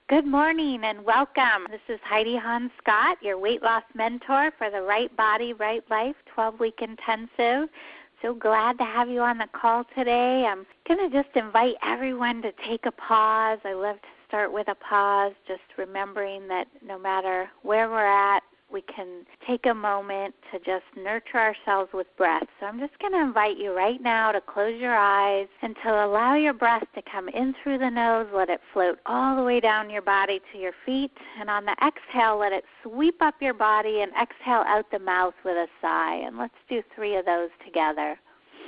Good morning and welcome. This is Heidi Hahn Scott, your weight loss mentor for the Right Body, Right Life 12-week intensive. So glad to have you on the call today. I'm going to just invite everyone to take a pause. I love to start with a pause, just remembering that no matter where we're at, we can take a moment to just nurture ourselves with breath. So I'm just going to invite you right now to close your eyes and to allow your breath to come in through the nose. Let it float all the way down your body to your feet. And on the exhale, let it sweep up your body and exhale out the mouth with a sigh. And let's do 3 of those together.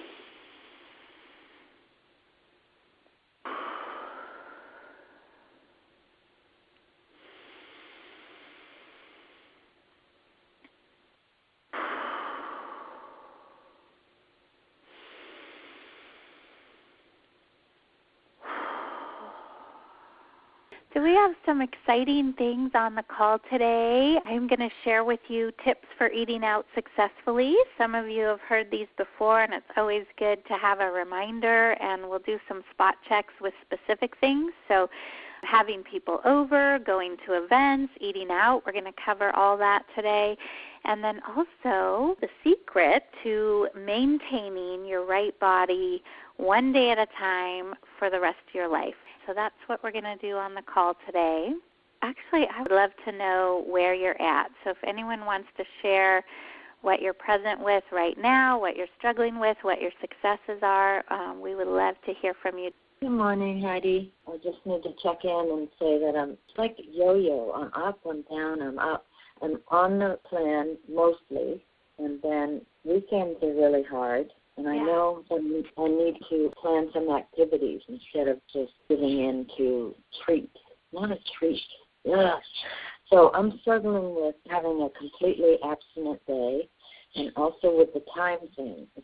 So we have some exciting things on the call today. I'm going to share with you tips for eating out successfully. Some of you have heard these before, and it's always good to have a reminder, and we'll do some spot checks with specific things. So having people over, going to events, eating out, we're going to cover all that today. And then also the secret to maintaining your right body one day at a time for the rest of your life. So that's what we're going to do on the call today. Actually, I would love to know where you're at. So if anyone wants to share what you're present with right now, what you're struggling with, what your successes are, we would love to hear from you. Good morning, Heidi. I just need to check in and say that I'm like a yo-yo. I'm up, I'm down, I'm up. I'm on the plan mostly, and then weekends are really hard. And I know I need to plan some activities instead of just giving in to treat. Not a treat. Ugh. So I'm struggling with having a completely abstinent day, and also with the time thing. If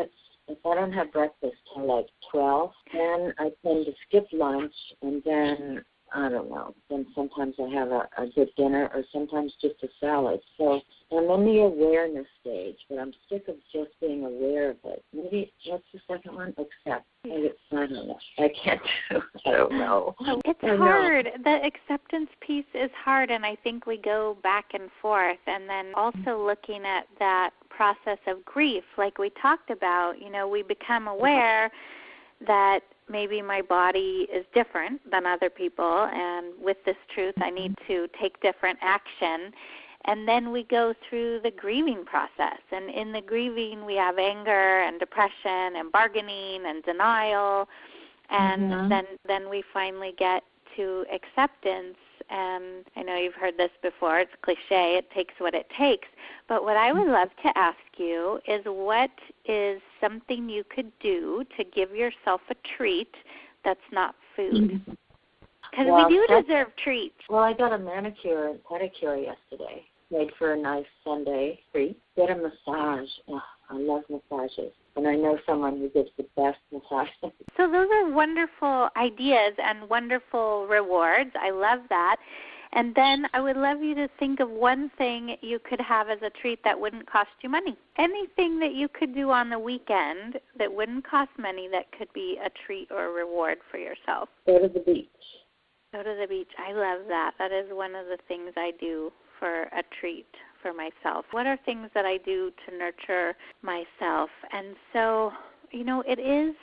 I don't have breakfast till like 12, then I tend to skip lunch, and then I don't know. Then sometimes I have a good dinner, or sometimes just a salad. So I'm in the awareness stage, but I'm sick of just being aware of it. Maybe what's the second one? Accept. I don't know. I can't do. I don't know. It's hard. The acceptance piece is hard, and I think we go back and forth. And then also looking at that process of grief, like we talked about. We become aware that maybe my body is different than other people, and with this truth I need to take different action. And then we go through the grieving process. And in the grieving we have anger and depression and bargaining and denial. And then we finally get to acceptance. And I know you've heard this before. It's cliche. It takes what it takes. But what I would love to ask you is, what is something you could do to give yourself a treat that's not food? Because we do deserve treats. Well, I got a manicure and pedicure yesterday. Made for a nice Sunday treat. Get a massage. Oh, I love massages. And I know someone who gives the best massages. So those are wonderful ideas and wonderful rewards. I love that. And then I would love you to think of one thing you could have as a treat that wouldn't cost you money. Anything that you could do on the weekend that wouldn't cost money that could be a treat or a reward for yourself. Go to the beach. Go to the beach. I love that. That is one of the things I do for a treat for myself. What are things that I do to nurture myself? And so, it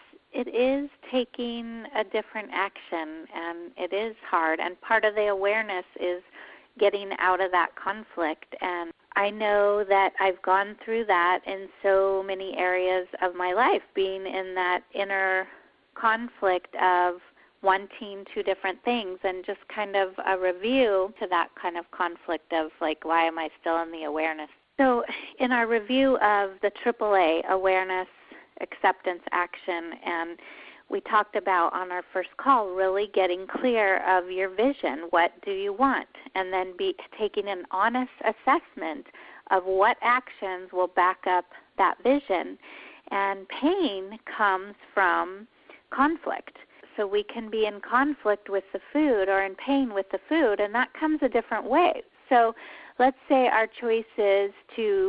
is taking a different action, and it is hard. And part of the awareness is getting out of that conflict. And I know that I've gone through that in so many areas of my life, being in that inner conflict of wanting 2 different things, and just kind of a review to that kind of conflict of like, why am I still in the awareness? So in our review of the AAA, awareness, acceptance, action, and we talked about on our first call really getting clear of your vision. What do you want? And then taking an honest assessment of what actions will back up that vision. And pain comes from conflict. So we can be in conflict with the food or in pain with the food, and that comes a different way. So let's say our choice is to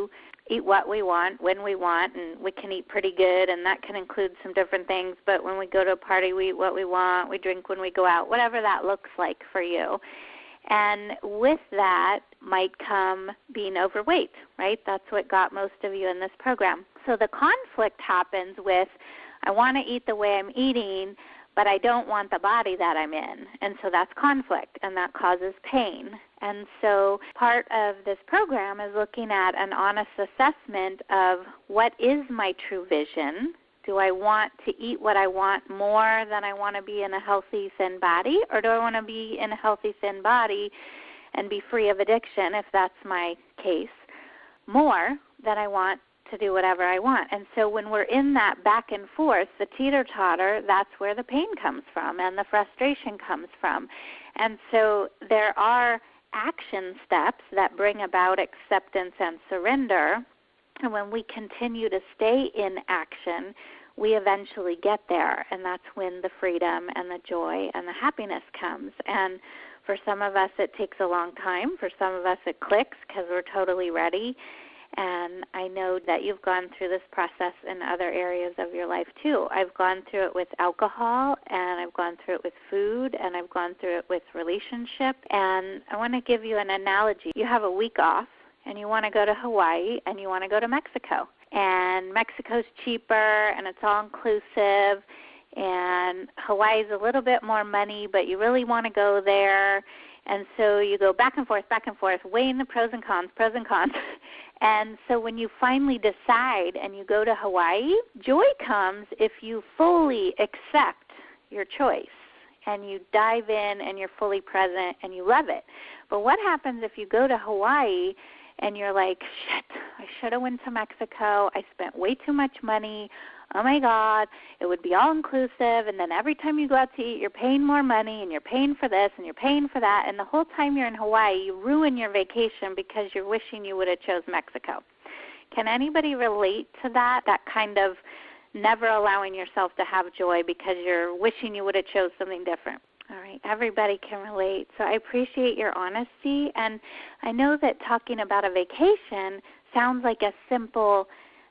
eat what we want, when we want, and we can eat pretty good, and that can include some different things. But when we go to a party, we eat what we want, we drink when we go out, whatever that looks like for you. And with that might come being overweight, right? That's what got most of you in this program. So the conflict happens with, I want to eat the way I'm eating, but I don't want the body that I'm in. And so that's conflict, and that causes pain. And so part of this program is looking at an honest assessment of what is my true vision. Do I want to eat what I want more than I want to be in a healthy, thin body? Or do I want to be in a healthy, thin body and be free of addiction, if that's my case, more than I want to do whatever I want? And so when we're in that back and forth, the teeter-totter, that's where the pain comes from and the frustration comes from. And so there are action steps that bring about acceptance and surrender. And when we continue to stay in action, we eventually get there, and that's when the freedom and the joy and the happiness comes. And for some of us, it takes a long time. For some of us, it clicks because we're totally ready. And I know that you've gone through this process in other areas of your life too. I've gone through it with alcohol, and I've gone through it with food, and I've gone through it with relationship. And I want to give you an analogy. You have a week off, and you want to go to Hawaii, and you want to go to Mexico. And Mexico's cheaper, and it's all-inclusive, and Hawaii's a little bit more money, but you really want to go there. And so you go back and forth, weighing the pros and cons. And so when you finally decide and you go to Hawaii, joy comes if you fully accept your choice and you dive in and you're fully present and you love it. But what happens if you go to Hawaii and you're like, shit, I should have went to Mexico. I spent way too much money. Oh, my God, it would be all-inclusive, and then every time you go out to eat, you're paying more money, and you're paying for this, and you're paying for that, and the whole time you're in Hawaii, you ruin your vacation because you're wishing you would have chose Mexico. Can anybody relate to that kind of never allowing yourself to have joy because you're wishing you would have chose something different? All right, everybody can relate. So I appreciate your honesty, and I know that talking about a vacation sounds like a simple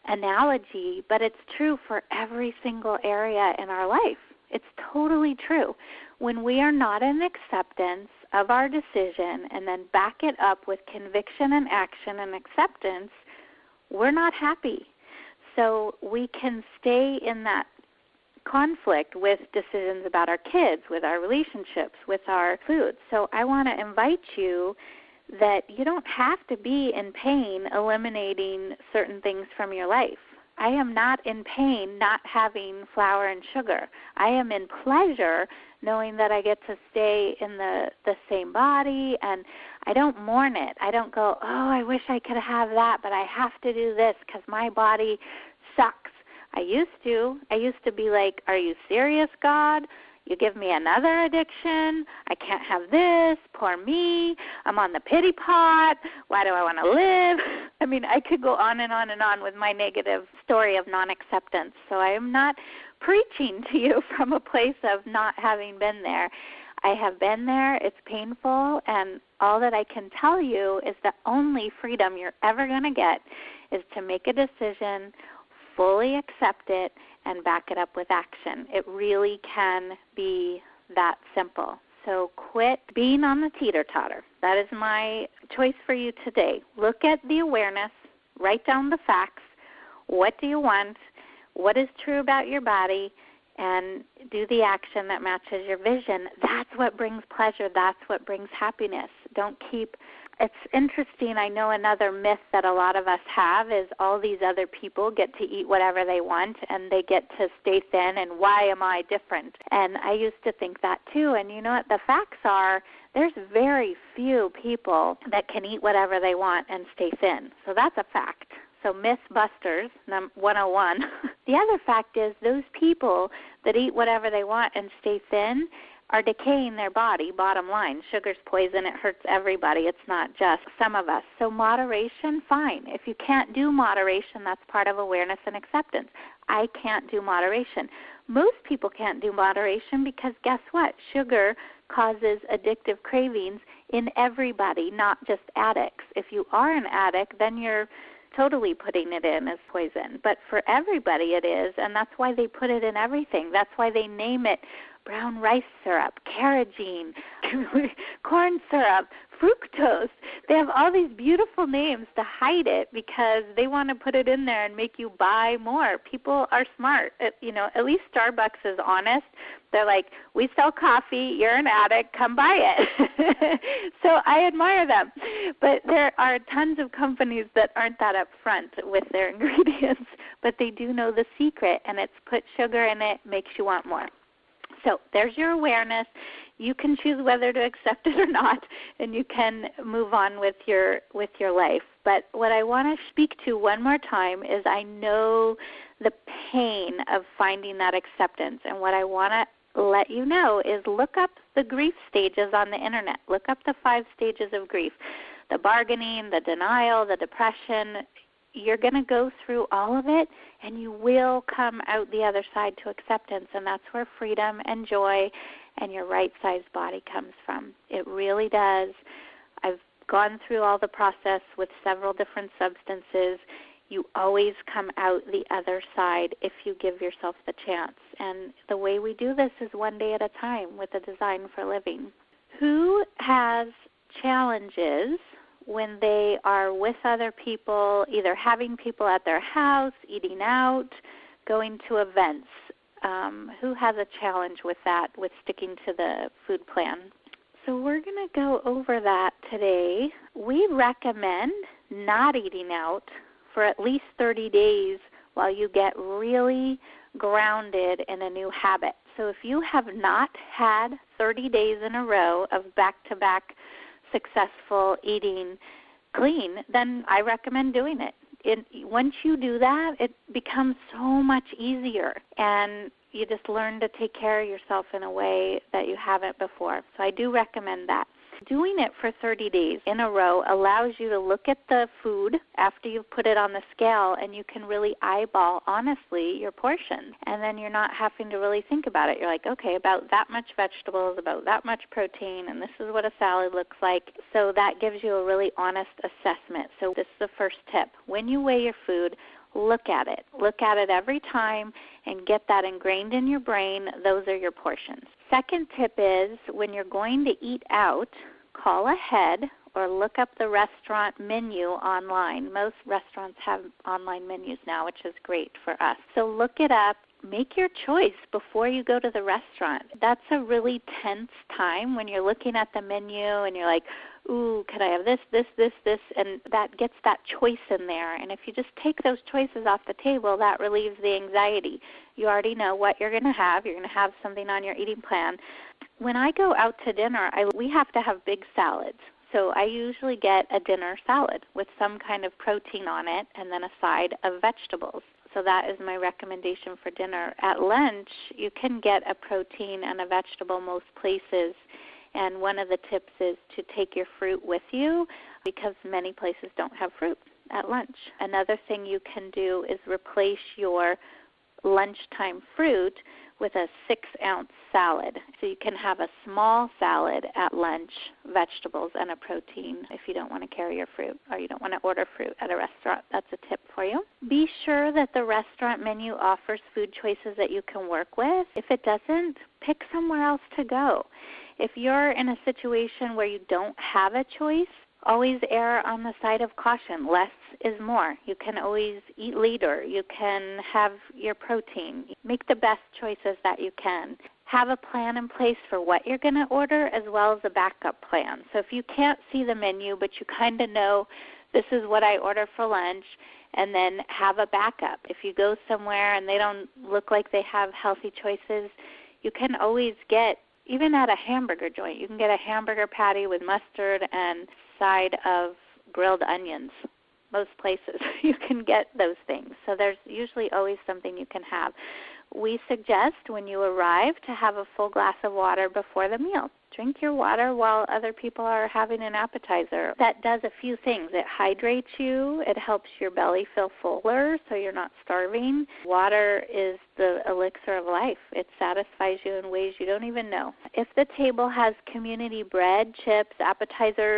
analogy, but it's true for every single area in our life. It's totally true. When we are not in acceptance of our decision and then back it up with conviction and action and acceptance, we're not happy. So we can stay in that conflict with decisions about our kids, with our relationships, with our food. So I want to invite you that you don't have to be in pain eliminating certain things from your life. I am not in pain not having flour and sugar. I am in pleasure knowing that I get to stay in the same body, and I don't mourn it. I don't go, oh, I wish I could have that, but I have to do this because my body sucks. I used to be like, are you serious, God? You give me another addiction. I can't have this. Poor me. I'm on the pity pot. Why do I want to live? I mean, I could go on and on and on with my negative story of non-acceptance. So I am not preaching to you from a place of not having been there. I have been there. It's painful. And all that I can tell you is the only freedom you're ever going to get is to make a decision, fully accept it, and back it up with action. It really can be that simple. So quit being on the teeter-totter. That is my choice for you today. Look at the awareness, write down the facts. What do you want? What is true about your body? And do the action that matches your vision. That's what brings pleasure. That's what brings happiness. It's interesting. I know another myth that a lot of us have is all these other people get to eat whatever they want and they get to stay thin, and why am I different? And I used to think that too. And you know what? The facts are there's very few people that can eat whatever they want and stay thin. So that's a fact. So Mythbusters 101. The other fact is those people that eat whatever they want and stay thin are decaying their body, bottom line. Sugar's poison. It hurts everybody. It's not just some of us. So moderation, fine. If you can't do moderation, that's part of awareness and acceptance. I can't do moderation. Most people can't do moderation because guess what? Sugar causes addictive cravings in everybody, not just addicts. If you are an addict, then you're totally putting it in as poison. But for everybody it is, and that's why they put it in everything. That's why they name it brown rice syrup, carrageen, corn syrup, fructose. They have all these beautiful names to hide it because they want to put it in there and make you buy more. People are smart. At least Starbucks is honest. They're like, we sell coffee, you're an addict, come buy it. So I admire them. But there are tons of companies that aren't that upfront with their ingredients, but they do know the secret, and it's put sugar in it, makes you want more. So there's your awareness. You can choose whether to accept it or not, and you can move on with your life. But what I want to speak to one more time is I know the pain of finding that acceptance, and what I want to let you know is look up the grief stages on the internet. Look up the 5 stages of grief: the bargaining, the denial, the depression. You're going to go through all of it, and you will come out the other side to acceptance, and that's where freedom and joy and your right-sized body comes from. It really does. I've gone through all the process with several different substances. You always come out the other side if you give yourself the chance. And the way we do this is one day at a time with a design for living. Who has challenges when they are with other people, either having people at their house, eating out, going to events? Who has a challenge with that, with sticking to the food plan? So we're going to go over that today. We recommend not eating out for at least 30 days while you get really grounded in a new habit. So if you have not had 30 days in a row of back-to-back successful eating clean, then I recommend doing it. Once you do that, it becomes so much easier, and you just learn to take care of yourself in a way that you haven't before. So I do recommend that. Doing it for 30 days in a row allows you to look at the food after you've put it on the scale, and you can really eyeball, honestly, your portions. And then you're not having to really think about it. You're like, okay, about that much vegetables, about that much protein, and this is what a salad looks like. So that gives you a really honest assessment. So this is the first tip. When you weigh your food, look at it. Look at it every time and get that ingrained in your brain. Those are your portions. Second tip is when you're going to eat out, call ahead or look up the restaurant menu online. Most restaurants have online menus now, which is great for us. So look it up. Make your choice before you go to the restaurant. That's a really tense time when you're looking at the menu and you're like, ooh, could I have this, and that gets that choice in there. And if you just take those choices off the table, that relieves the anxiety. You already know what you're going to have. You're going to have something on your eating plan. When I go out to dinner, we have to have big salads. So I usually get a dinner salad with some kind of protein on it and then a side of vegetables. So that is my recommendation for dinner. At lunch, you can get a protein and a vegetable most places. And one of the tips is to take your fruit with you because many places don't have fruit at lunch. Another thing you can do is replace your lunchtime fruit with a 6-ounce salad. So you can have a small salad at lunch, vegetables, and a protein if you don't want to carry your fruit or you don't want to order fruit at a restaurant. That's a tip for you. Be sure that the restaurant menu offers food choices that you can work with. If it doesn't, pick somewhere else to go. If you're in a situation where you don't have a choice, always err on the side of caution. Less is more. You can always eat later. You can have your protein. Make the best choices that you can. Have a plan in place for what you're going to order as well as a backup plan. So if you can't see the menu but you kind of know this is what I order for lunch, and then have a backup. If you go somewhere and they don't look like they have healthy choices, you can always get, even at a hamburger joint, you can get a hamburger patty with mustard and side of grilled onions. Most places you can get those things. So there's usually always something you can have. We suggest when you arrive to have a full glass of water before the meal. Drink your water while other people are having an appetizer. That does a few things. It hydrates you. It helps your belly feel fuller so you're not starving. Water is the elixir of life. It satisfies you in ways you don't even know. If the table has community bread, chips, appetizers,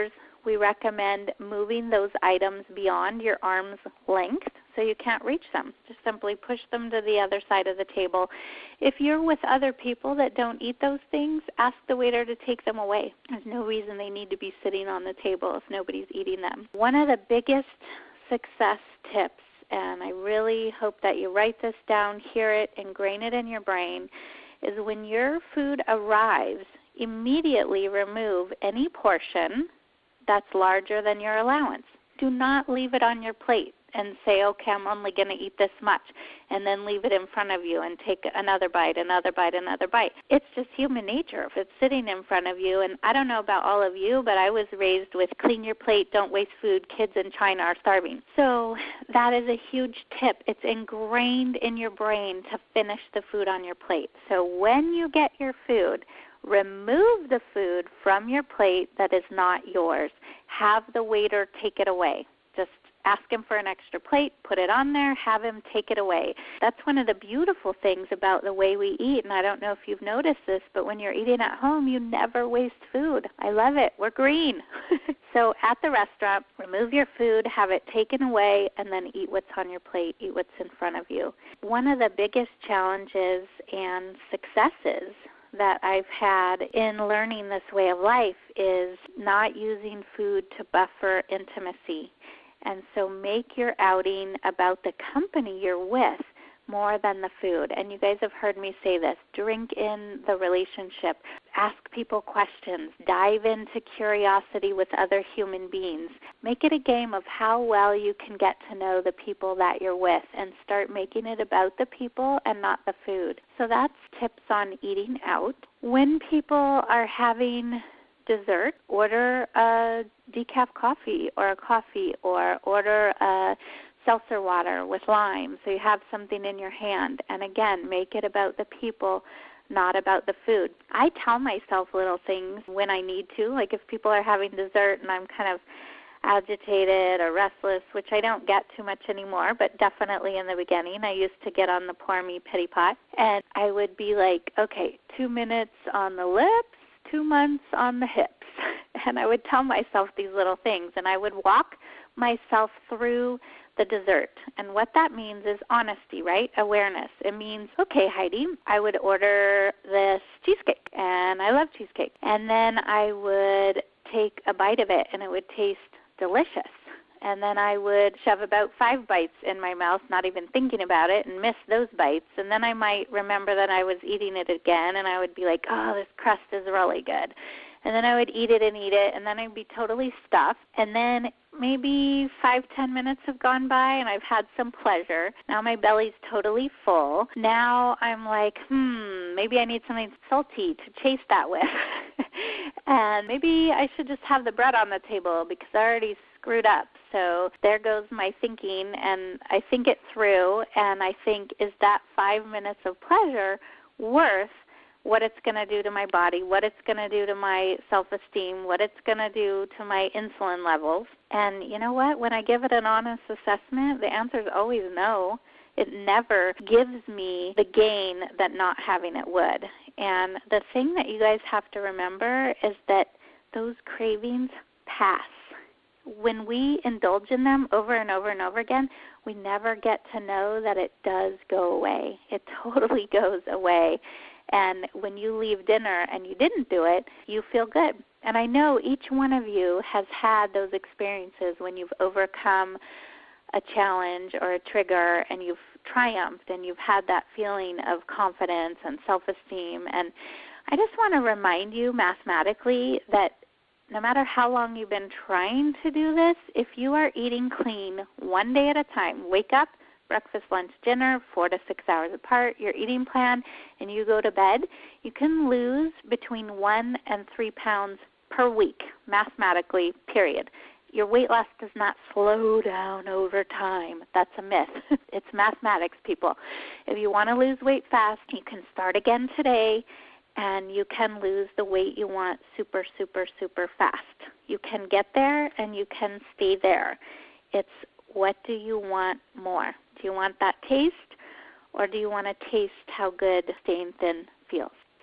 we recommend moving those items beyond your arm's length so you can't reach them. Just simply push them to the other side of the table. If you're with other people that don't eat those things, ask the waiter to take them away. There's no reason they need to be sitting on the table if nobody's eating them. One of the biggest success tips, and I really hope that you write this down, hear it, ingrain it in your brain, is when your food arrives, immediately remove any portion that's larger than your allowance. Do not leave it on your plate and say, okay, I'm only going to eat this much, and then leave it in front of you and take another bite, another bite, another bite. It's just human nature. If it's sitting in front of you, and I don't know about all of you, but I was raised with clean your plate, don't waste food, kids in China are starving. So that is a huge tip. It's ingrained in your brain to finish the food on your plate. So when you get your food, remove the food from your plate that is not yours. Have the waiter take it away. Just ask him for an extra plate, put it on there, have him take it away. That's one of the beautiful things about the way we eat, and I don't know if you've noticed this, but when you're eating at home, you never waste food. I love it. We're green. So at the restaurant, remove your food, have it taken away, and then eat what's on your plate, eat what's in front of you. One of the biggest challenges and successes that I've had in learning this way of life is not using food to buffer intimacy. And so make your outing about the company you're with more than the food. And you guys have heard me say this. Drink in the relationship. Ask people questions. Dive into curiosity with other human beings. Make it a game of how well you can get to know the people that you're with and start making it about the people and not the food. So that's tips on eating out. When people are having dessert, order a decaf coffee or a coffee, or order a seltzer water with lime so you have something in your hand. And again, make it about the people, not about the food. I tell myself little things when I need to, like if people are having dessert and I'm kind of agitated or restless, which I don't get too much anymore, but definitely in the beginning I used to get on the pour me pity pot, and I would be like, okay, 2 minutes on the lips, 2 months on the hips. And I would tell myself these little things, and I would walk myself through the dessert. And what that means is honesty, right? Awareness. It means, okay, Heidi, I would order this cheesecake, and I love cheesecake. And then I would take a bite of it, and it would taste delicious. And then I would shove about 5 bites in my mouth, not even thinking about it, and miss those bites. And then I might remember that I was eating it again, and I would be like, oh, this crust is really good. And then I would eat it, and then I'd be totally stuffed. And then maybe 5-10 minutes have gone by, and I've had some pleasure. Now my belly's totally full. Now I'm like, maybe I need something salty to chase that with. And maybe I should just have the bread on the table because I already screwed up. So there goes my thinking, and I think it through, and I think, is that 5 minutes of pleasure worth what it's going to do to my body, what it's going to do to my self-esteem, what it's going to do to my insulin levels? And you know what? When I give it an honest assessment, the answer is always no. It never gives me the gain that not having it would. And the thing that you guys have to remember is that those cravings pass. When we indulge in them over and over and over again, we never get to know that it does go away. It totally goes away. And when you leave dinner and you didn't do it, you feel good. And I know each one of you has had those experiences when you've overcome a challenge or a trigger and you've triumphed and you've had that feeling of confidence and self-esteem. And I just want to remind you mathematically that no matter how long you've been trying to do this, if you are eating clean one day at a time, wake up, breakfast, lunch, dinner, 4 to 6 hours apart, your eating plan, and you go to bed, you can lose between 1 and 3 pounds per week, mathematically, period. Your weight loss does not slow down over time. That's a myth. It's mathematics, people. If you want to lose weight fast, you can start again today, and you can lose the weight you want super, super, super fast. You can get there, and you can stay there. It's what do you want more? Do you want that taste, or do you want to taste how good staying thin feels?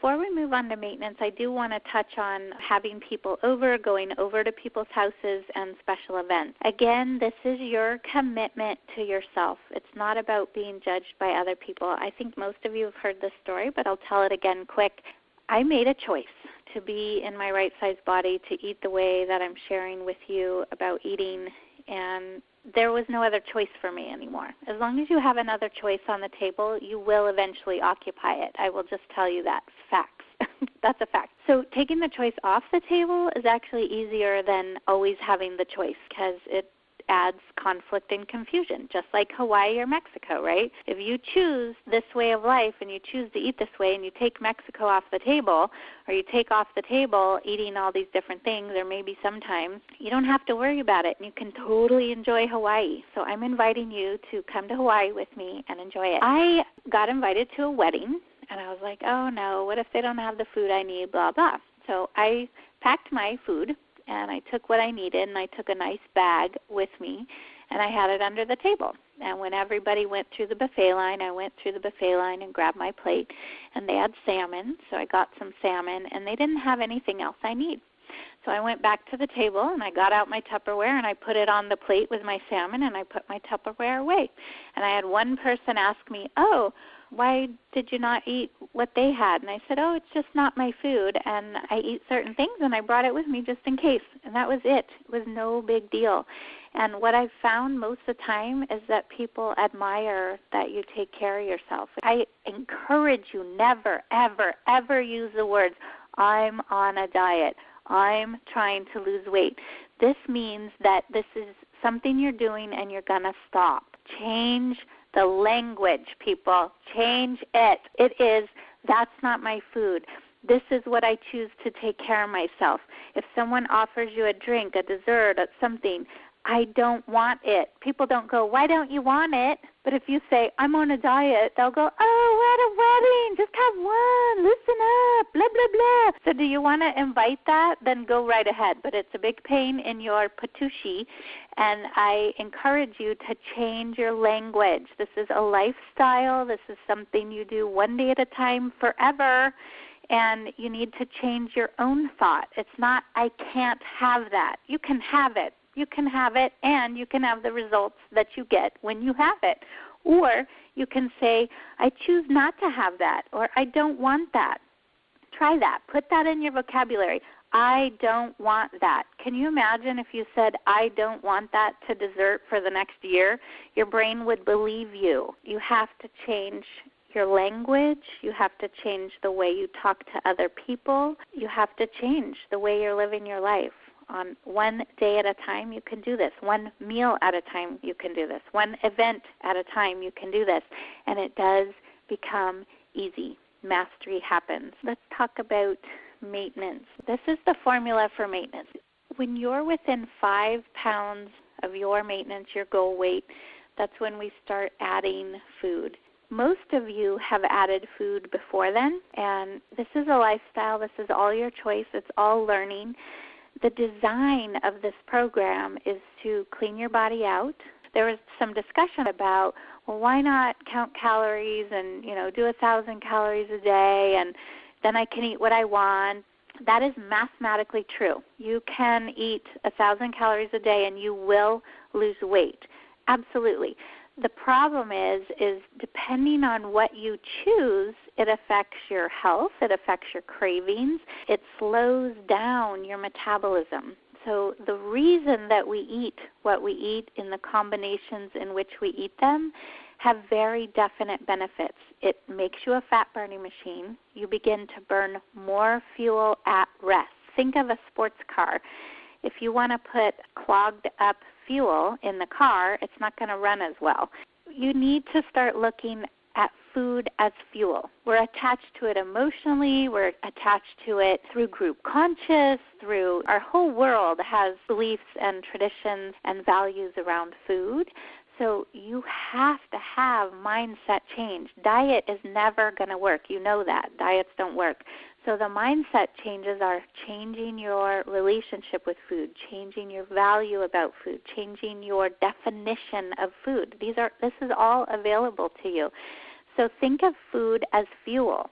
Before we move on to maintenance, I do want to touch on having people over, going over to people's houses, and special events. Again, this is your commitment to yourself. It's not about being judged by other people. I think most of you have heard this story, but I'll tell it again quick. I made a choice to be in my right-sized body, to eat the way that I'm sharing with you about eating, and there was no other choice for me anymore. As long as you have another choice on the table, you will eventually occupy it. I will just tell you that. Facts. That's a fact. So taking the choice off the table is actually easier than always having the choice, because it adds conflict and confusion, just like Hawaii or Mexico, right? If you choose this way of life and you choose to eat this way and you take Mexico off the table, or you take off the table eating all these different things, or maybe sometimes, you don't have to worry about it and you can totally enjoy Hawaii. So I'm inviting you to come to Hawaii with me and enjoy it. I got invited to a wedding and I was like, oh no, what if they don't have the food I need, blah, blah. So I packed my food and I took what I needed, and I took a nice bag with me, and I had it under the table. And when everybody went through the buffet line, I went through the buffet line and grabbed my plate, and they had salmon, so I got some salmon, and they didn't have anything else I need. So I went back to the table, and I got out my Tupperware, and I put it on the plate with my salmon, and I put my Tupperware away. And I had one person ask me, oh, why did you not eat what they had? And I said, oh, it's just not my food, and I eat certain things, and I brought it with me just in case. And that was it. It was no big deal. And what I've found most of the time is that people admire that you take care of yourself. I encourage you never, ever, ever use the words, I'm on a diet, I'm trying to lose weight. This means that this is something you're doing and you're going to stop. Change the language, people. Change it. It is, that's not my food. This is what I choose to take care of myself. If someone offers you a drink, a dessert, something, I don't want it. People don't go, why don't you want it? But if you say, I'm on a diet, they'll go, oh, we're at a wedding. Just have one. Listen up. Blah, blah, blah. So do you want to invite that? Then go right ahead. But it's a big pain in your patushi, and I encourage you to change your language. This is a lifestyle. This is something you do one day at a time forever, and you need to change your own thought. It's not, I can't have that. You can have it. You can have it, and you can have the results that you get when you have it. Or you can say, I choose not to have that, or I don't want that. Try that. Put that in your vocabulary. I don't want that. Can you imagine if you said, I don't want that to dessert for the next year? Your brain would believe you. You have to change your language. You have to change the way you talk to other people. You have to change the way you're living your life. On one day at a time, you can do this. One meal at a time, you can do this. One event at a time, you can do this. And it does become easy. Mastery happens. Let's talk about maintenance. This is the formula for maintenance. When you're within 5 pounds of your maintenance, your goal weight, that's when we start adding food. Most of you have added food before then, and this is a lifestyle. This is all your choice. It's all learning. The design of this program is to clean your body out. There was some discussion about, well, why not count calories and, do 1,000 calories a day, and then I can eat what I want. That is mathematically true. You can eat 1,000 calories a day and you will lose weight. Absolutely. The problem is depending on what you choose, it affects your health, it affects your cravings, it slows down your metabolism. So the reason that we eat what we eat in the combinations in which we eat them have very definite benefits. It makes you a fat-burning machine. You begin to burn more fuel at rest. Think of a sports car. If you want to put clogged up fuel in the car, it's not going to run as well. You need to start looking at food as fuel. We're attached to it emotionally. We're attached to it through group conscious, through our whole world has beliefs and traditions and values around food. So you have to have mindset change. Diet is never going to work. You know that. Diets don't work. So the mindset changes are changing your relationship with food, changing your value about food, changing your definition of food. This is all available to you. So think of food as fuel.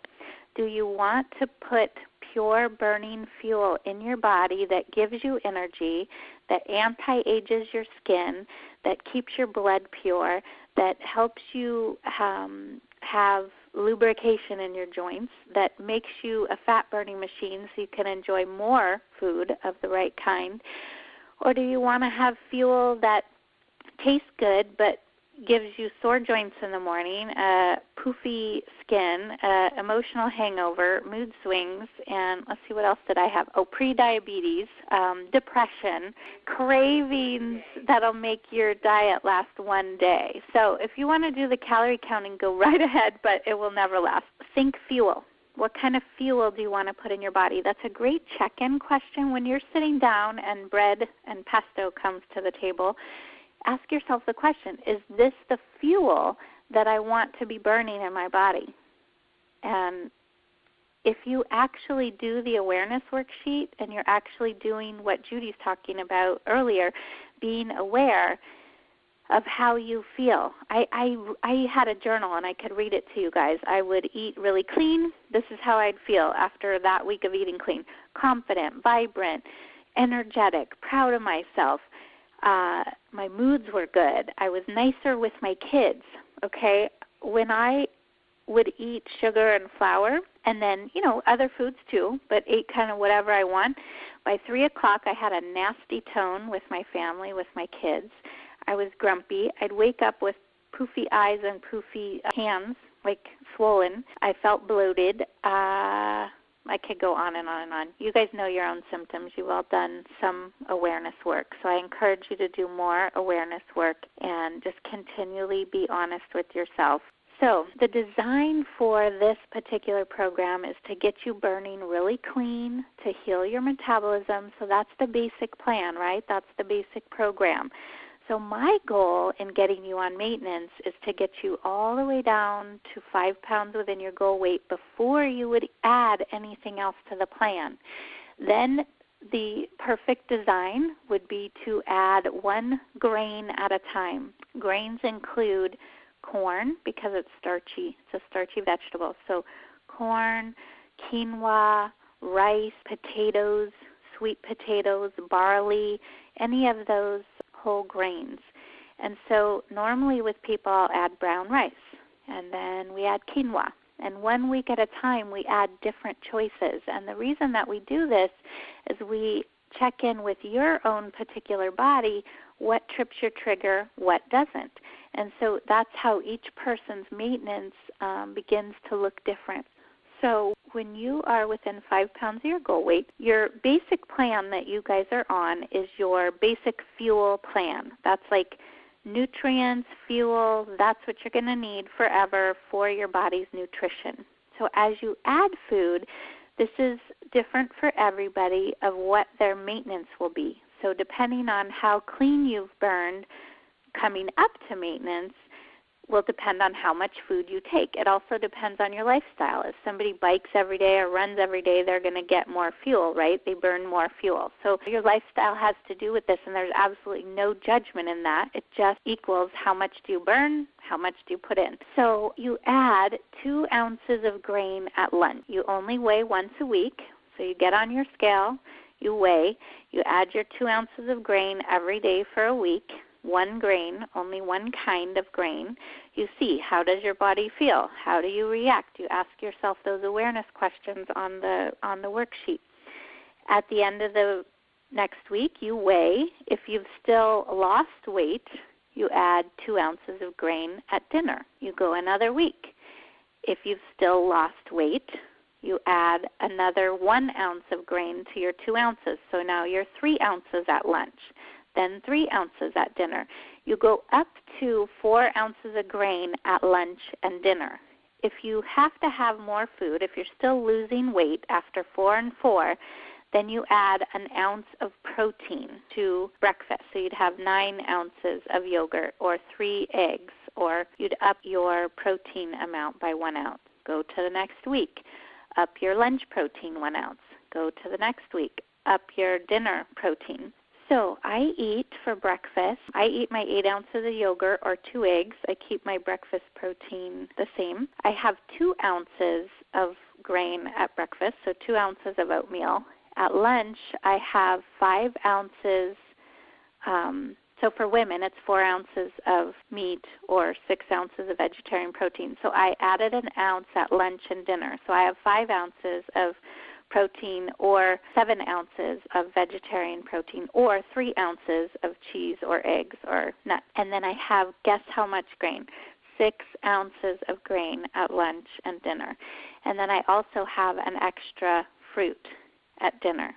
Do you want to put pure burning fuel in your body that gives you energy, that anti-ages your skin, that keeps your blood pure, that helps you have lubrication in your joints, that makes you a fat-burning machine so you can enjoy more food of the right kind? Or do you want to have fuel that tastes good but gives you sore joints in the morning, poofy skin, emotional hangover, mood swings, and let's see, what else did I have? Oh, pre-diabetes, depression, cravings that'll make your diet last one day. So if you want to do the calorie counting, go right ahead, but it will never last. Think fuel. What kind of fuel do you want to put in your body? That's a great check-in question. When you're sitting down and bread and pesto comes to the table, ask yourself the question, is this the fuel that I want to be burning in my body? And if you actually do the awareness worksheet and you're actually doing what Judy's talking about earlier, being aware of how you feel. I had a journal and I could read it to you guys. I would eat really clean. This is how I'd feel after that week of eating clean. Confident, vibrant, energetic, proud of myself. My moods were good. I was nicer with my kids, okay? When I would eat sugar and flour and then, other foods too, but ate kind of whatever I want, by 3 o'clock I had a nasty tone with my family, with my kids. I was grumpy. I'd wake up with poofy eyes and poofy hands, like swollen. I felt bloated. I could go on and on and on. You guys know your own symptoms. You've all done some awareness work. So I encourage you to do more awareness work and just continually be honest with yourself. So the design for this particular program is to get you burning really clean, to heal your metabolism. So that's the basic plan, right? That's the basic program. So my goal in getting you on maintenance is to get you all the way down to 5 pounds within your goal weight before you would add anything else to the plan. Then the perfect design would be to add one grain at a time. Grains include corn because it's starchy. It's a starchy vegetable. So corn, quinoa, rice, potatoes, sweet potatoes, barley, any of those whole grains. And so normally with people I'll add brown rice and then we add quinoa. And 1 week at a time we add different choices. And the reason that we do this is we check in with your own particular body, what trips your trigger, what doesn't. And so that's how each person's maintenance begins to look different. So when you are within 5 pounds of your goal weight, your basic plan that you guys are on is your basic fuel plan. That's like nutrients, fuel, that's what you're going to need forever for your body's nutrition. So as you add food, this is different for everybody of what their maintenance will be. So depending on how clean you've burned coming up to maintenance, will depend on how much food you take. It also depends on your lifestyle. If somebody bikes every day or runs every day, they're going to get more fuel, right? They burn more fuel. So your lifestyle has to do with this, and there's absolutely no judgment in that. It just equals how much do you burn, how much do you put in. So you add 2 ounces of grain at lunch. You only weigh once a week, so you get on your scale, you weigh, you add your 2 ounces of grain every day for a week. One grain, only one kind of grain. You see, how does your body feel? How do you react? You ask yourself those awareness questions on the worksheet. At the end of the next week, you weigh. If you've still lost weight, you add 2 ounces of grain at dinner. You go another week. If you've still lost weight, you add another 1 ounce of grain to your 2 ounces. So now you're 3 ounces at lunch. Then 3 ounces at dinner. You go up to 4 ounces of grain at lunch and dinner. If you have to have more food, if you're still losing weight after 4 and 4, then you add an ounce of protein to breakfast. So you'd have 9 ounces of yogurt or 3 eggs, or you'd up your protein amount by 1 ounce. Go to the next week. Up your lunch protein 1 ounce. Go to the next week. Up your dinner protein. So I eat for breakfast, I eat my 8 ounces of yogurt or 2 eggs. I keep my breakfast protein the same. I have 2 ounces of grain at breakfast, so 2 ounces of oatmeal. At lunch, I have 5 ounces. So for women, it's 4 ounces of meat or 6 ounces of vegetarian protein. So I added an ounce at lunch and dinner. So I have 5 ounces of protein or 7 ounces of vegetarian protein or 3 ounces of cheese or eggs or nuts. And then I have, guess how much grain? 6 ounces of grain at lunch and dinner. And then I also have an extra fruit at dinner.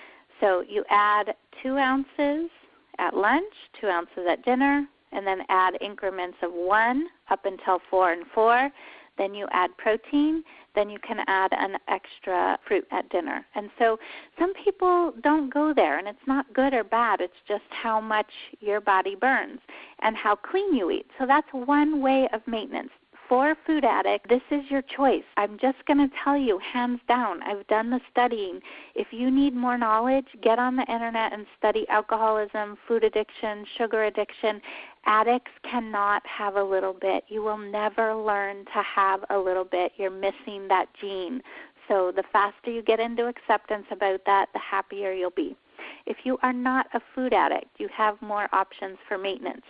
So you add 2 ounces at lunch, 2 ounces at dinner, and then add increments of 1 up until 4 and 4. Then you add protein. Then you can add an extra fruit at dinner. And so some people don't go there, and it's not good or bad. It's just how much your body burns and how clean you eat. So that's one way of maintenance. For food addicts, this is your choice. I'm just going to tell you, hands down, I've done the studying. If you need more knowledge, get on the internet and study alcoholism, food addiction, sugar addiction. Addicts cannot have a little bit. You will never learn to have a little bit. You're missing that gene. So the faster you get into acceptance about that, the happier you'll be. If you are not a food addict, you have more options for maintenance.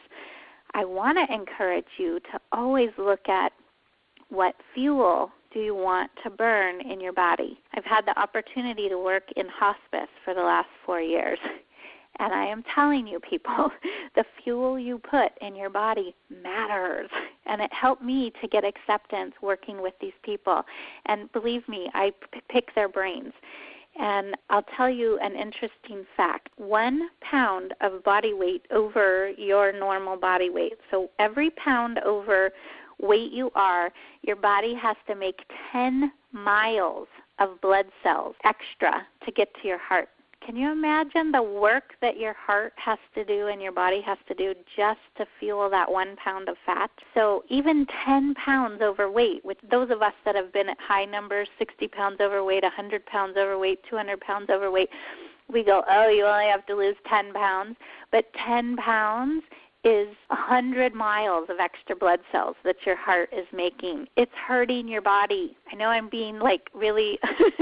I want to encourage you to always look at what fuel do you want to burn in your body. I've had the opportunity to work in hospice for the last 4 years, and I am telling you, people, the fuel you put in your body matters, and it helped me to get acceptance working with these people. And believe me, I pick their brains. And I'll tell you an interesting fact. 1 pound of body weight over your normal body weight. So every pound over weight you are, your body has to make 10 miles of blood cells extra to get to your heart. Can you imagine the work that your heart has to do and your body has to do just to fuel that 1 pound of fat? So even 10 pounds overweight, which those of us that have been at high numbers, 60 pounds overweight, 100 pounds overweight, 200 pounds overweight, we go, oh, you only have to lose 10 pounds. But 10 pounds is 100 miles of extra blood cells that your heart is making. It's hurting your body. I know I'm being really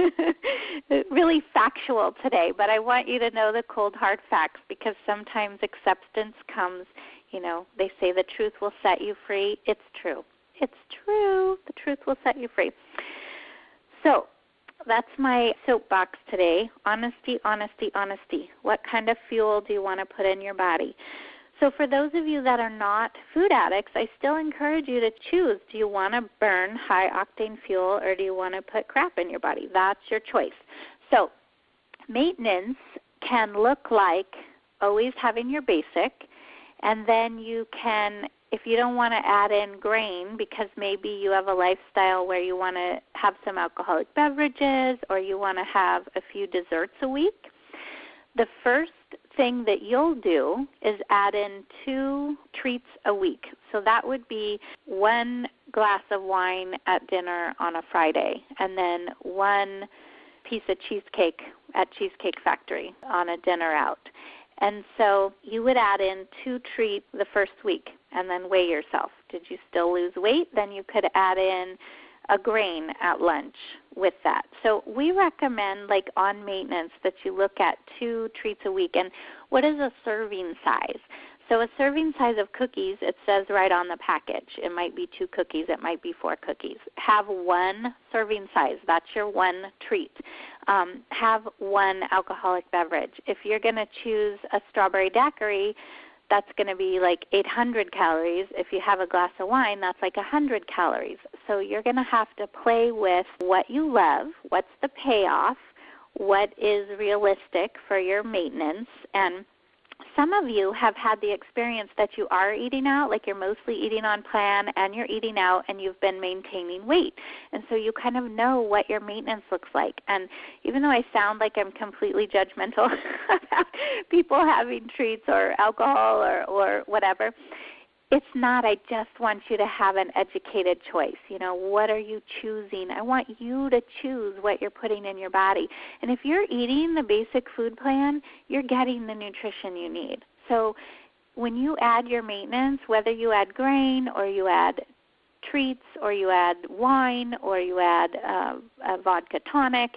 really factual today, but I want you to know the cold hard facts, because sometimes acceptance comes, they say the truth will set you free. It's true. It's true. The truth will set you free. So that's my soapbox today. Honesty, honesty, honesty. What kind of fuel do you want to put in your body? So for those of you that are not food addicts, I still encourage you to choose. Do you want to burn high-octane fuel, or do you want to put crap in your body? That's your choice. So maintenance can look like always having your basic, and then you can, if you don't want to add in grain because maybe you have a lifestyle where you want to have some alcoholic beverages or you want to have a few desserts a week, the first thing that you'll do is add in 2 treats a week. So that would be 1 glass of wine at dinner on a Friday, and then 1 piece of cheesecake at Cheesecake Factory on a dinner out. And so you would add in 2 treats the first week and then weigh yourself. Did you still lose weight? Then you could add in a grain at lunch with that. So we recommend, on maintenance, that you look at 2 treats a week. And what is a serving size? So a serving size of cookies, it says right on the package. It might be 2 cookies. It might be 4 cookies. Have 1 serving size. That's your 1 treat. Have 1 alcoholic beverage. If you're going to choose a strawberry daiquiri, that's going to be 800 calories. If you have a glass of wine, that's 100 calories. So you're going to have to play with what you love, what's the payoff, what is realistic for your maintenance. And some of you have had the experience that you are eating out, you're mostly eating on plan and you're eating out and you've been maintaining weight. And so you kind of know what your maintenance looks like. And even though I sound like I'm completely judgmental about people having treats or alcohol or whatever, it's not. I just want you to have an educated choice. What are you choosing? I want you to choose what you're putting in your body. And if you're eating the basic food plan, you're getting the nutrition you need. So when you add your maintenance, whether you add grain or you add treats, or you add wine, or you add a vodka tonic.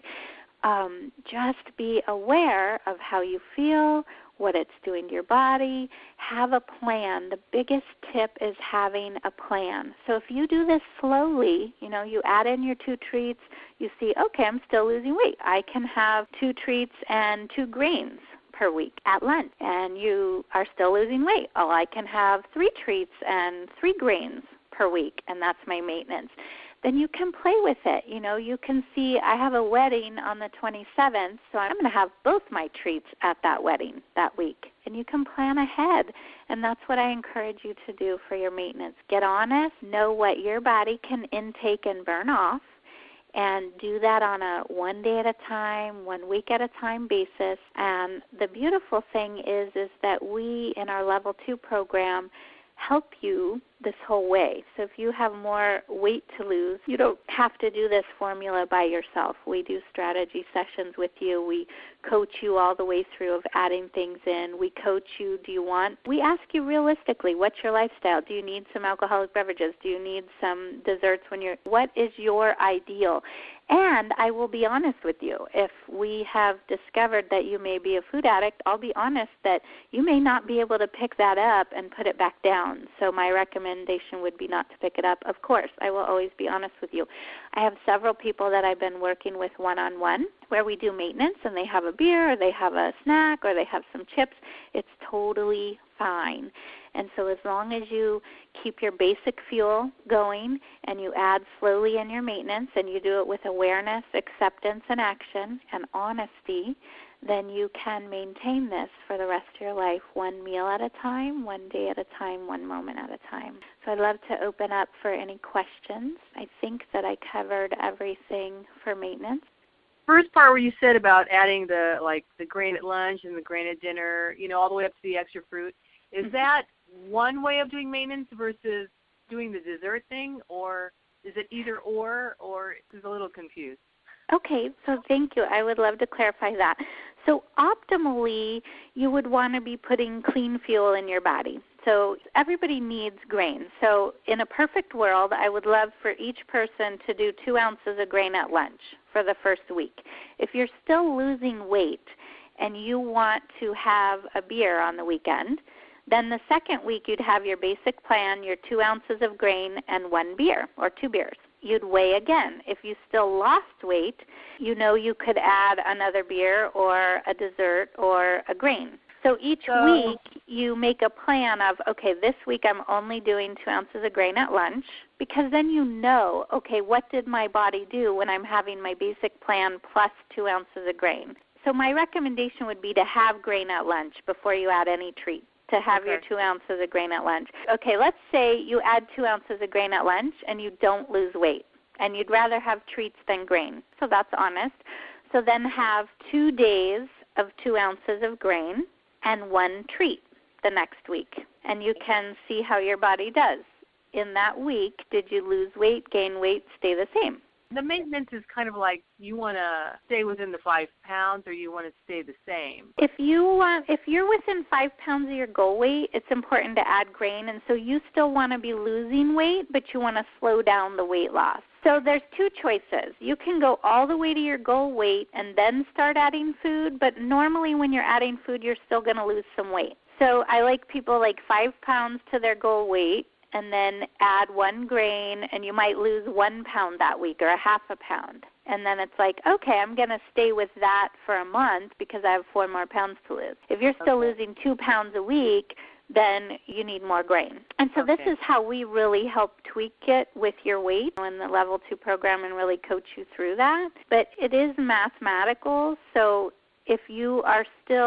Just be aware of how you feel, what it's doing to your body. Have a plan. The biggest tip is having a plan. So if you do this slowly, you add in your 2 treats, you see, okay, I'm still losing weight. I can have 2 treats and 2 grains per week at lunch, and you are still losing weight. Oh, I can have 3 treats and 3 grains per week, and that's my maintenance. Then you can play with it. You can see I have a wedding on the 27th, so I'm going to have both my treats at that wedding that week. And you can plan ahead. And that's what I encourage you to do for your maintenance. Get honest, know what your body can intake and burn off, and do that on a 1 day at a time, 1 week at a time basis. And the beautiful thing is that we, in our Level 2 program, help you this whole way. So if you have more weight to lose, you don't have to do this formula by yourself. We do strategy sessions with you. We coach you all the way through of adding things in. We coach you, we ask you realistically, what's your lifestyle? Do you need some alcoholic beverages? Do you need some desserts what is your ideal? And I will be honest with you. If we have discovered that you may be a food addict, I'll be honest that you may not be able to pick that up and put it back down. So my recommendation would be not to pick it up. Of course, I will always be honest with you. I have several people that I've been working with one-on-one where we do maintenance, and they have a beer, or they have a snack, or they have some chips. It's totally fine. And so as long as you keep your basic fuel going and you add slowly in your maintenance and you do it with awareness, acceptance, and action and honesty, then you can maintain this for the rest of your life, 1 meal at a time, 1 day at a time, 1 moment at a time. So I'd love to open up for any questions. I think that I covered everything for maintenance. First part where you said about adding the grain at lunch and the grain at dinner, all the way up to the extra fruit, is that one way of doing maintenance versus doing the dessert thing, or is it either or is a little confused? Okay, so thank you. I would love to clarify that. So optimally, you would want to be putting clean fuel in your body. So everybody needs grain. So in a perfect world, I would love for each person to do 2 ounces of grain at lunch for the first week. If you're still losing weight and you want to have a beer on the weekend, then the second week you'd have your basic plan, your 2 ounces of grain and 1 beer or 2 beers. You'd weigh again. If you still lost weight, you could add another beer or a dessert or a grain. So each week you make a plan of, okay, this week I'm only doing 2 ounces of grain at lunch, because then okay, what did my body do when I'm having my basic plan plus 2 ounces of grain? So my recommendation would be to have grain at lunch before you add any treat, to have your 2 ounces of grain at lunch. Okay, let's say you add 2 ounces of grain at lunch and you don't lose weight, and you'd rather have treats than grain. So that's honest. So then have 2 days of 2 ounces of grain and 1 treat the next week, and you can see how your body does. In that week, did you lose weight, gain weight, stay the same? The maintenance is kind of like you want to stay within the 5 pounds, or you want to stay the same. If you're within 5 pounds of your goal weight, it's important to add grain, and so you still want to be losing weight, but you want to slow down the weight loss. So there's 2 choices. You can go all the way to your goal weight and then start adding food, but normally when you're adding food, you're still going to lose some weight. So I like people 5 pounds to their goal weight, and then add 1 grain, and you might lose 1 pound that week or a half a pound. And then it's okay, I'm going to stay with that for a month because I have 4 more pounds to lose. If you're still losing 2 pounds a week, then you need more grain. And so this is how we really help tweak it with your weight in the Level 2 program and really coach you through that. But it is mathematical, so if you have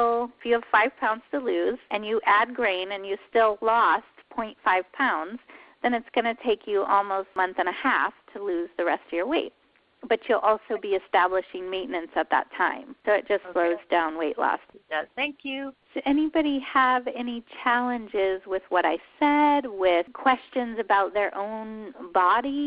5 pounds to lose and you add grain and you still lost 0.5 pounds, then it's going to take you almost a month and a half to lose the rest of your weight. But you'll also be establishing maintenance at that time. So it just slows down weight loss. Yes, thank you. Does anybody have any challenges with what I said, with questions about their own body?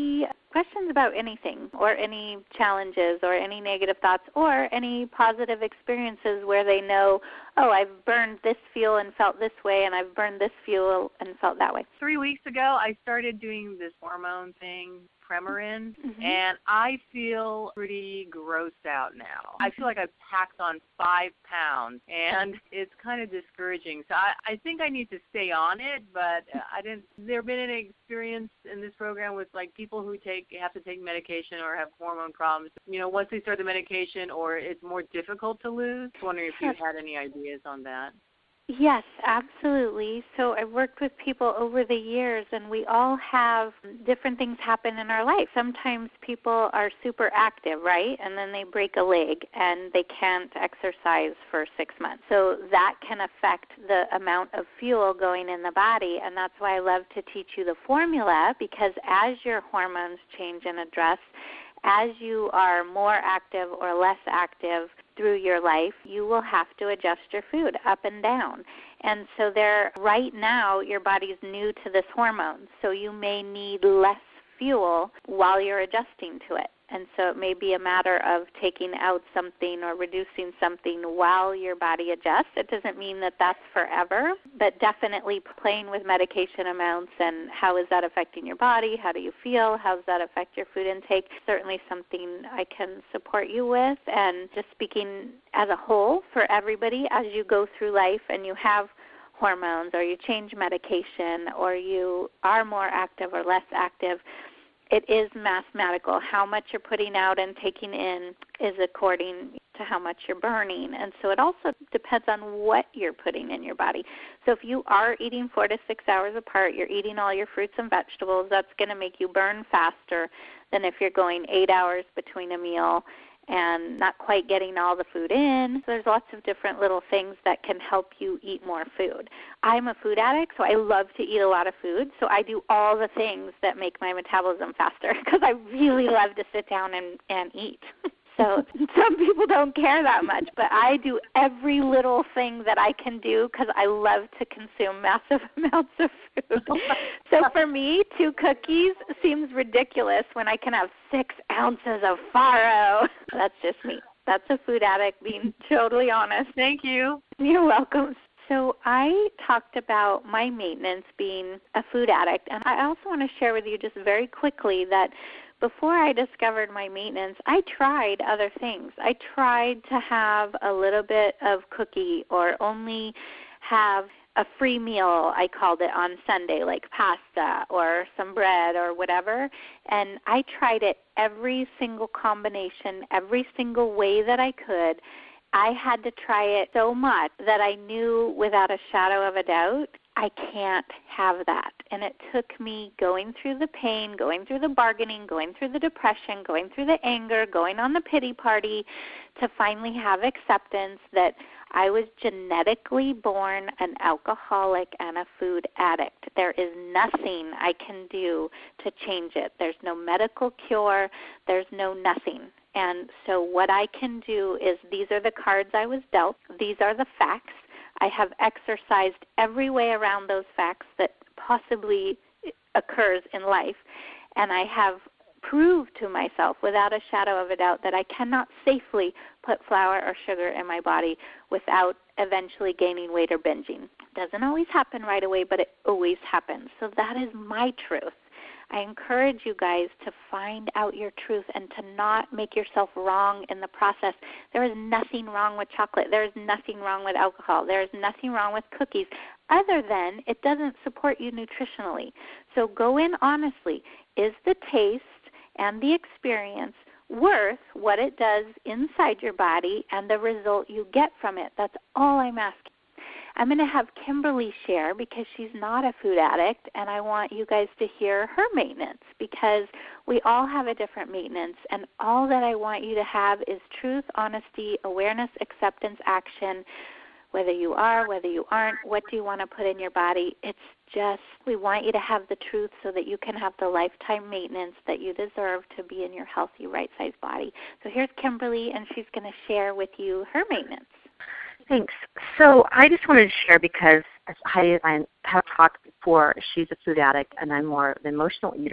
questions about anything or any challenges or any negative thoughts or any positive experiences where they know, oh, I've burned this fuel and felt this way, and I've burned this fuel and felt that way. 3 weeks ago, I started doing this hormone thing, Premarin, and I feel pretty grossed out now. I feel like I've packed on 5 pounds, and it's kind of discouraging. So I think I need to stay on it, but there been any experience in this program with like people who have to take medication or have hormone problems, once they start the medication, or it's more difficult to lose? I was wondering if you had any ideas on that. Yes, absolutely. So I've worked with people over the years, and we all have different things happen in our life. Sometimes people are super active, right? And then they break a leg and they can't exercise for 6 months. So that can affect the amount of fuel going in the body, and that's why I love to teach you the formula, because as your hormones change and address, as you are more active or less active through your life, you will have to adjust your food up and down. And so right now, your body's new to this hormone, so you may need less fuel while you're adjusting to it. And so it may be a matter of taking out something or reducing something while your body adjusts. It doesn't mean that that's forever, but definitely playing with medication amounts and how is that affecting your body, how do you feel, how does that affect your food intake, certainly something I can support you with. And just speaking as a whole for everybody, as you go through life and you have hormones or you change medication or you are more active or less active, it is mathematical. How much you're putting out and taking in is according to how much you're burning. And so it also depends on what you're putting in your body. So if you are eating 4 to 6 hours apart, you're eating all your fruits and vegetables, that's going to make you burn faster than if you're going 8 hours between a meal and not quite getting all the food in. So there's lots of different little things that can help you eat more food. I'm a food addict, so I love to eat a lot of food. So I do all the things that make my metabolism faster because I really love to sit down and eat. So some people don't care that much, but I do every little thing that I can do because I love to consume massive amounts of food. So for me, 2 cookies seems ridiculous when I can have 6 ounces of farro. That's just me. That's a food addict being totally honest. Thank you. You're welcome. So I talked about my maintenance being a food addict, and I also want to share with you just very quickly that before I discovered my maintenance, I tried other things. I tried to have a little bit of cookie or only have a free meal, I called it, on Sunday, like pasta or some bread or whatever. And I tried it every single combination, every single way that I could. I had to try it so much that I knew without a shadow of a doubt I can't have that. And it took me going through the pain, going through the bargaining, going through the depression, going through the anger, going on the pity party to finally have acceptance that I was genetically born an alcoholic and a food addict. There is nothing I can do to change it. There's no medical cure. There's no nothing. And so what I can do is these are the cards I was dealt. These are the facts. I have exercised every way around those facts that possibly occurs in life, and I have proved to myself without a shadow of a doubt that I cannot safely put flour or sugar in my body without eventually gaining weight or binging. It doesn't always happen right away, but it always happens. So that is my truth. I encourage you guys to find out your truth and to not make yourself wrong in the process. There is nothing wrong with chocolate. There is nothing wrong with alcohol. There is nothing wrong with cookies other than it doesn't support you nutritionally. So go in honestly. Is the taste and the experience worth what it does inside your body and the result you get from it? That's all I'm asking. I'm going to have Kimberly share because she's not a food addict, and I want you guys to hear her maintenance because we all have a different maintenance, and all that I want you to have is truth, honesty, awareness, acceptance, action, whether you are, whether you aren't, what do you want to put in your body. It's just we want you to have the truth so that you can have the lifetime maintenance that you deserve to be in your healthy, right-sized body. So here's Kimberly, and she's going to share with you her maintenance. Thanks. So I just wanted to share because, as Heidi and I have talked before, she's a food addict and I'm more of an emotional eater.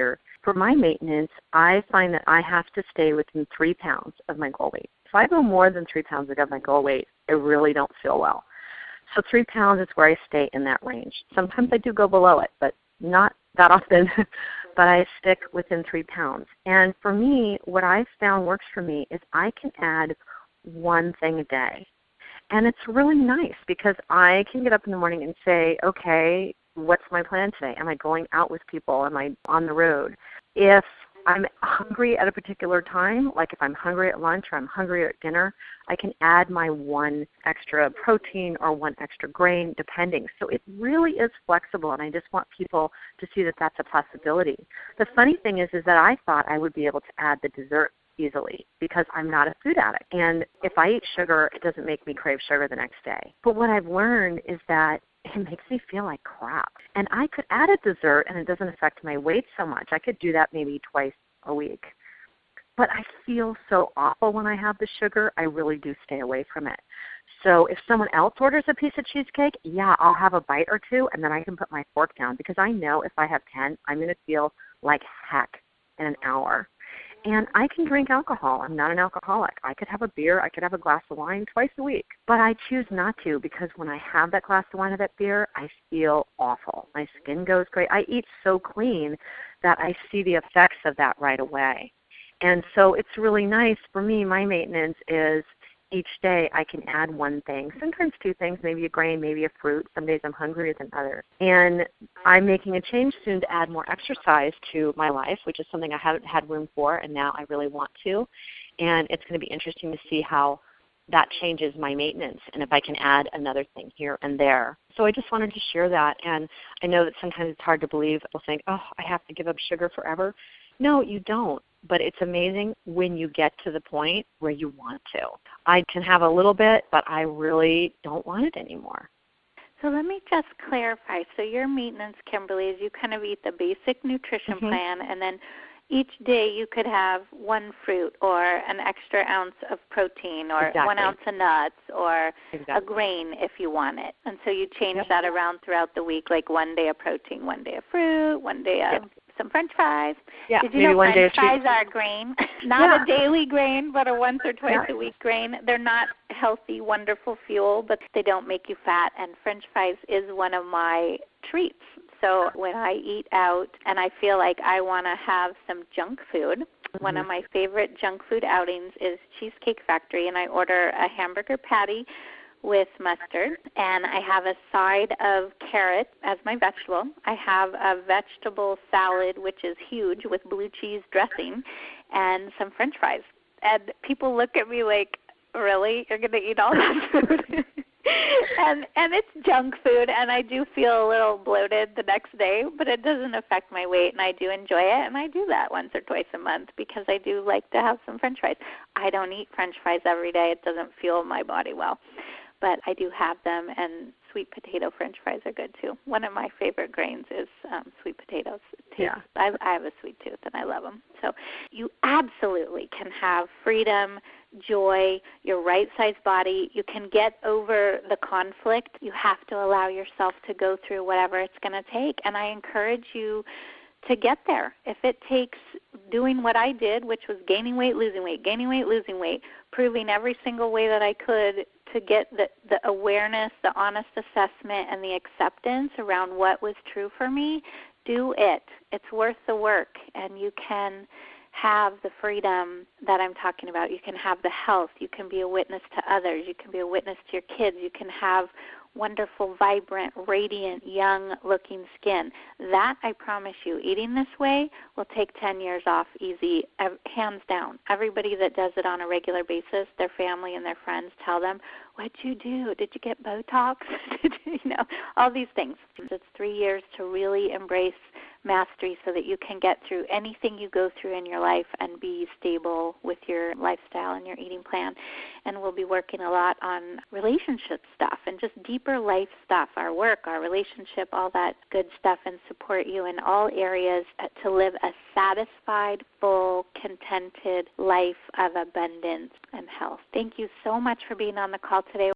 for my maintenance, I find that I have to stay within 3 pounds of my goal weight. If I go more than 3 pounds above my goal weight, I really don't feel well. So 3 pounds is where I stay in that range. Sometimes I do go below it, but not that often. But I stick within 3 pounds. And for me, what I've found works for me is I can add one thing a day. And it's really nice because I can get up in the morning and say, okay, what's my plan today? Am I going out with people? Am I on the road? If I'm hungry at a particular time, like if I'm hungry at lunch or I'm hungry at dinner, I can add my one extra protein or one extra grain, depending. So it really is flexible, and I just want people to see that that's a possibility. The funny thing is that I thought I would be able to add the dessert easily because I'm not a food addict. And if I eat sugar, it doesn't make me crave sugar the next day. But what I've learned is that it makes me feel like crap. And I could add a dessert and it doesn't affect my weight so much. I could do that maybe twice a week. But I feel so awful when I have the sugar, I really do stay away from it. So if someone else orders a piece of cheesecake, yeah, I'll have a bite or two and then I can put my fork down because I know if I have 10, I'm going to feel like heck in an hour. And I can drink alcohol. I'm not an alcoholic. I could have a beer. I could have a glass of wine twice a week. But I choose not to because when I have that glass of wine or that beer, I feel awful. My skin goes gray. I eat so clean that I see the effects of that right away. And so it's really nice. For me, my maintenance is each day I can add one thing, sometimes 2 things, maybe a grain, maybe a fruit. Some days I'm hungrier than others. And I'm making a change soon to add more exercise to my life, which is something I haven't had room for, and now I really want to. And it's going to be interesting to see how that changes my maintenance and if I can add another thing here and there. So I just wanted to share that. And I know that sometimes it's hard to believe. People think, oh, I have to give up sugar forever. No, you don't. But it's amazing when you get to the point where you want to. I can have a little bit, but I really don't want it anymore. So let me just clarify. So your maintenance, Kimberly, is you kind of eat the basic nutrition plan, and then each day you could have one fruit or an extra ounce of protein or 1 ounce of nuts or a grain if you want it. And so you change that around throughout the week, like one day of protein, one day of fruit, one day of some French fries. Yeah, did you know French fries are a grain? Not a daily grain, but a once or twice a week grain. They're not healthy, wonderful fuel, but they don't make you fat. And French fries is one of my treats. So when I eat out and I feel like I want to have some junk food, one of my favorite junk food outings is Cheesecake Factory, and I order a hamburger patty with mustard, and I have a side of carrot as my vegetable. I have a vegetable salad, which is huge, with blue cheese dressing, and some French fries. And people look at me like, really? You're going to eat all that food? and it's junk food, and I do feel a little bloated the next day, but it doesn't affect my weight, and I do enjoy it, and I do that once or twice a month because I do like to have some French fries. I don't eat French fries every day. It doesn't fuel my body well. But I do have them, and sweet potato French fries are good too. One of my favorite grains is sweet potatoes. I have a sweet tooth, and I love them. So you absolutely can have freedom, joy, your right-sized body. You can get over the conflict. You have to allow yourself to go through whatever it's going to take, and I encourage you to get there. If it takes doing what I did, which was gaining weight, losing weight, proving every single way that I could to get the awareness, the honest assessment, and the acceptance around what was true for me, do it. It's worth the work, and you can have the freedom that I'm talking about. You can have the health. You can be a witness to others. You can be a witness to your kids. You can have wonderful, vibrant, radiant, young-looking skin. That, I promise you, eating this way will take 10 years off easy, hands down. Everybody that does it on a regular basis, their family and their friends tell them, what'd you do? Did you get Botox? All these things. It's 3 years to really embrace mastery so that you can get through anything you go through in your life and be stable with your lifestyle and your eating plan. And we'll be working a lot on relationship stuff and just deeper life stuff, our work, our relationship, all that good stuff, and support you in all areas to live a satisfied, full, contented life of abundance and health. Thank you so much for being on the call today.